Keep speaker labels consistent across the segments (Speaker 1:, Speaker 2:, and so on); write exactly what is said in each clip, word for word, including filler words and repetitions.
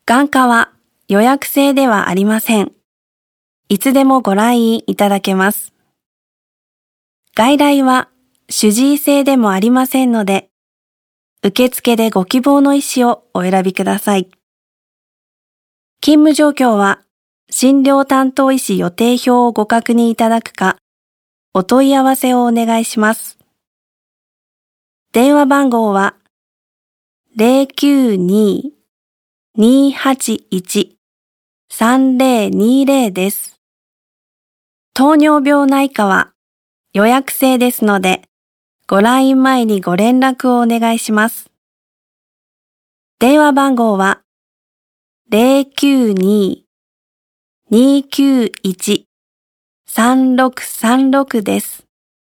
Speaker 1: 眼科は予約制ではありません。いつでもご来院いただけます。外来は主治医制でもありませんので、受付でご希望の医師をお選びください。勤務状況は診療担当医師予定表をご確認いただくか、お問い合わせをお願いします。電話番号は ゼロきゅうにー にーはちいち さんぜろにーぜろ です。糖尿病内科は予約制ですので、ご来院前にご連絡をお願いします。電話番号は ゼロきゅうにー にーきゅういち さんろくさんろく です。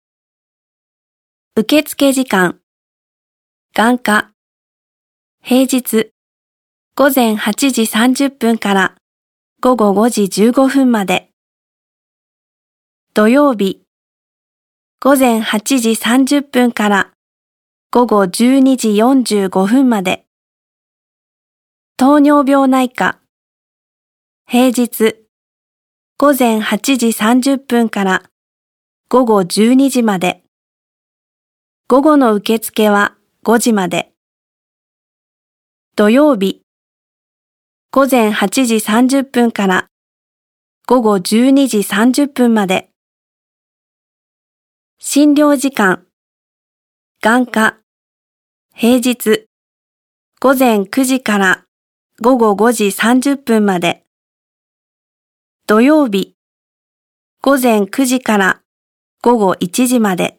Speaker 1: 受付時間、眼科、平日、午前はちじさんじゅっぷんから午後ごじじゅうごふんまで。土曜日、午前はちじさんじゅっぷんから午後じゅうにじよんじゅうごふんまで。糖尿病内科、平日、午前はちじさんじゅっぷんから午後じゅうにじまで。午後の受付はごじまで。土曜日、午前はちじさんじゅっぷんから午後じゅうにじさんじゅっぷんまで。診療時間、眼科、平日、午前くじから午後ごじさんじゅっぷんまで。土曜日、午前くじから午後いちじまで。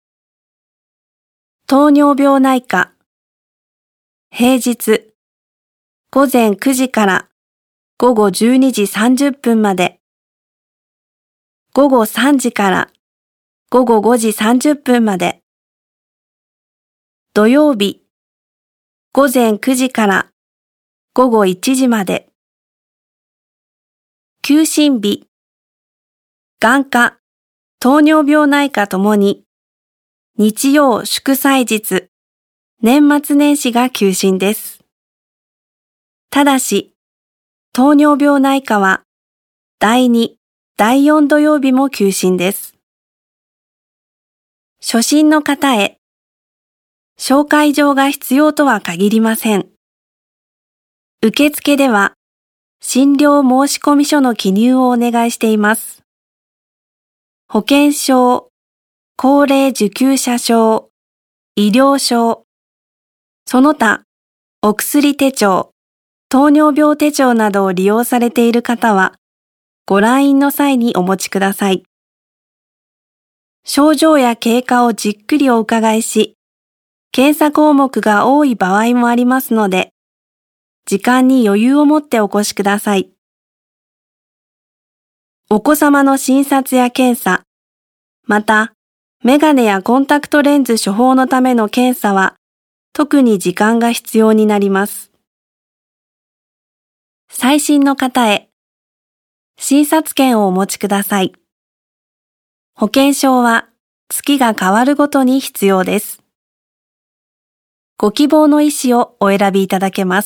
Speaker 1: 糖尿病内科、平日、午前くじから午後じゅうにじさんじゅっぷんまで。午後さんじから午後ごじさんじゅっぷんまで。土曜日、午前くじから午後いちじまで。休診日、眼科、糖尿病内科ともに、日曜祝祭日、年末年始が休診です。ただし、糖尿病内科は、だいに、だいよん土曜日も休診です。初診の方へ、紹介状が必要とは限りません。受付では、診療申込書の記入をお願いしています。保険証、高齢受給者証、医療証、その他、お薬手帳、糖尿病手帳などを利用されている方は、ご来院の際にお持ちください。症状や経過をじっくりお伺いし、検査項目が多い場合もありますので、時間に余裕を持ってお越しください。お子様の診察や検査、また、メガネやコンタクトレンズ処方のための検査は、特に時間が必要になります。最新の方へ、診察券をお持ちください。保険証は月が変わるごとに必要です。ご希望の医師をお選びいただけます。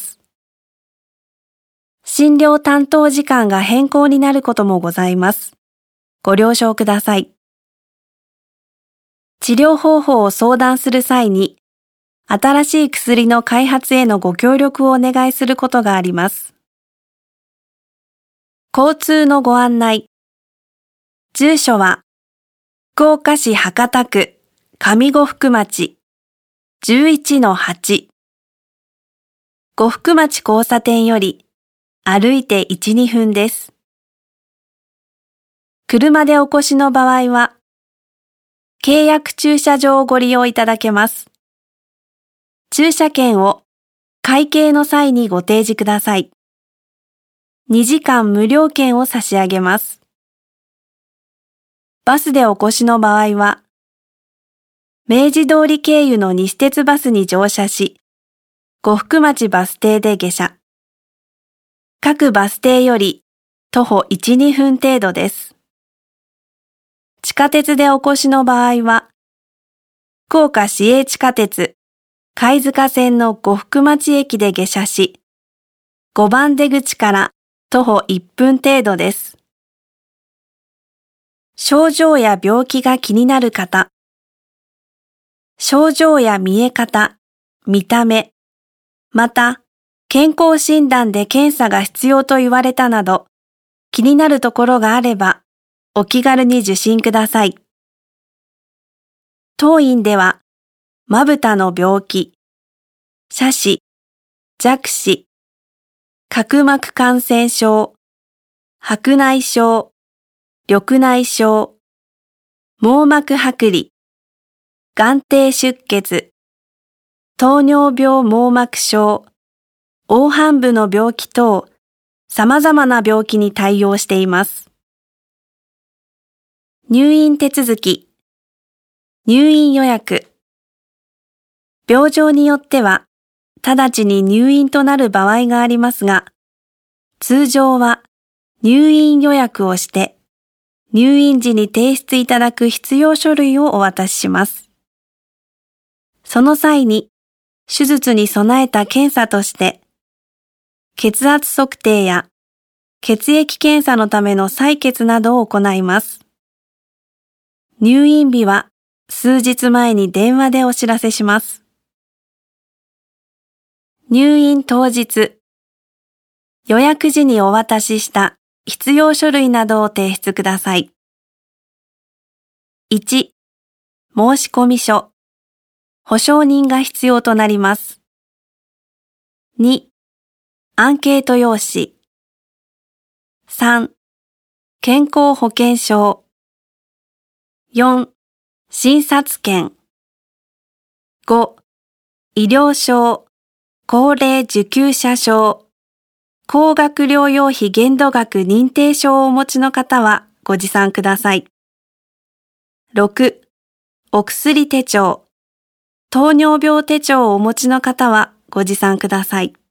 Speaker 1: 診療担当時間が変更になることもございます。ご了承ください。治療方法を相談する際に、新しい薬の開発へのご協力をお願いすることがあります。交通のご案内。住所は、福岡市博多区上呉福町 じゅういちのはち。呉福町交差点より歩いていち、にふんです。車でお越しの場合は、契約駐車場をご利用いただけます。駐車券を会計の際にご提示ください。にじかん無料券を差し上げます。バスでお越しの場合は、明治通り経由の西鉄バスに乗車し、呉福町バス停で下車。各バス停より徒歩いち、にふん程度です。地下鉄でお越しの場合は、福岡市営地下鉄貝塚線の呉福町駅で下車し、 ごばん出口から徒歩いっぷん程度です。症状や病気が気になる方、症状や見え方、見た目、また健康診断で検査が必要と言われたなど、気になるところがあれば、お気軽に受診ください。当院では、まぶたの病気、斜視、弱視、角膜感染症、白内障、緑内障、網膜剥離、眼底出血、糖尿病網膜症、黄斑部の病気等、様々な病気に対応しています。入院手続き、入院予約、病状によっては、直ちに入院となる場合がありますが、通常は入院予約をして、入院時に提出いただく必要書類をお渡しします。その際に、手術に備えた検査として、血圧測定や血液検査のための採血などを行います。入院日は数日前に電話でお知らせします。入院当日、予約時にお渡しした必要書類などを提出ください。いち、申込書、保証人が必要となります。に、アンケート用紙。さん、健康保険証。よん、診察券。ご、医療証、高齢受給者証、高額療養費限度額認定証をお持ちの方はご持参ください。ろく、お薬手帳、糖尿病手帳をお持ちの方はご持参ください。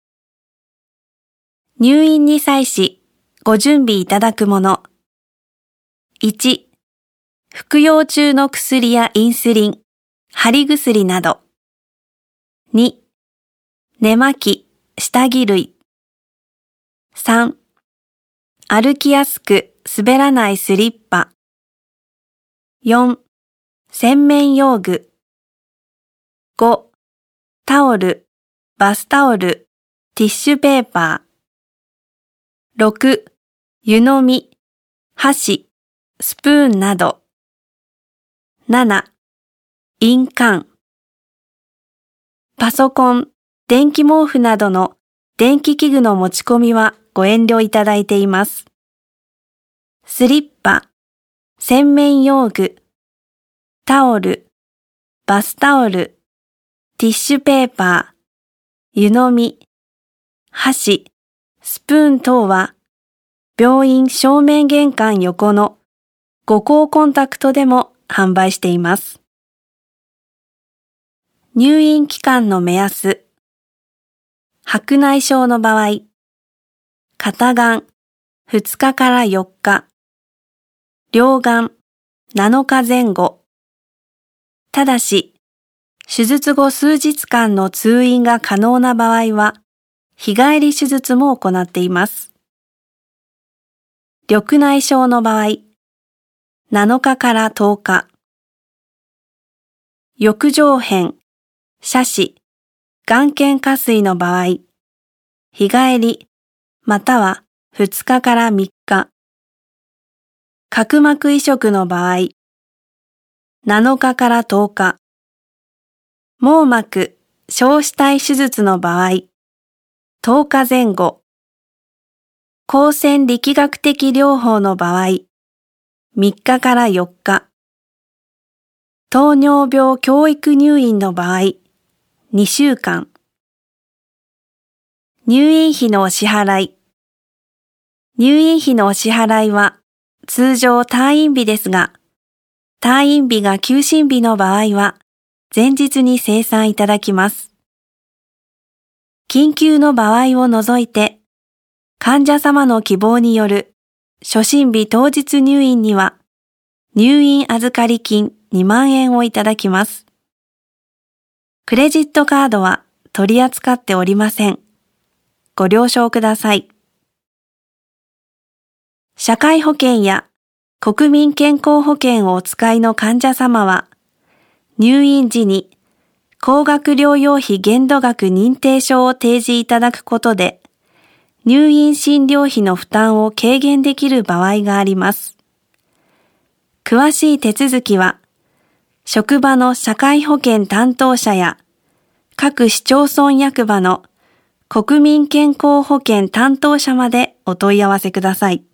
Speaker 1: 入院に際し、ご準備いただくもの。いち、服用中の薬やインスリン、貼り薬など。に、寝巻き、下着類。さん、歩きやすく滑らないスリッパ。よん、洗面用具。ご、タオル、バスタオル、ティッシュペーパー。ろく、湯飲み、箸、スプーンなど。なな、印鑑。パソコン、電気毛布などの電気器具の持ち込みはご遠慮いただいています。スリッパ、洗面用具、タオル、バスタオル、ティッシュペーパー、湯飲み、箸、スプーン等は病院正面玄関横の五香コンタクトでも販売しています。入院期間の目安。白内障の場合、片眼ふつかからよっか、両眼なのかぜん後。ただし、手術後数日間の通院が可能な場合は、日帰り手術も行っています。緑内障の場合、なのかからとおか。翼状片、斜視、眼瞼下垂の場合、日帰り、またはふつかからみっか。角膜移植の場合、なのかからとおか。網膜、小子体手術の場合、とおかぜん後。光線力学的療法の場合、みっかからよっか。糖尿病教育入院の場合、にしゅうかん。入院費のお支払い。入院費のお支払いは通常退院日ですが、退院日が休診日の場合は前日に精算いただきます。緊急の場合を除いて、患者様の希望による初診日当日入院には入院預かり金にまんえんをいただきます。クレジットカードは取り扱っておりません。 ご了承ください。社会保険や国民健康保険をお使いの患者様は、入院時に高額療養費限度額認定書を提示いただくことで、入院診療費の負担を軽減できる場合があります。詳しい手続きは、職場の社会保険担当者や各市町村役場の国民健康保険担当者までお問い合わせください。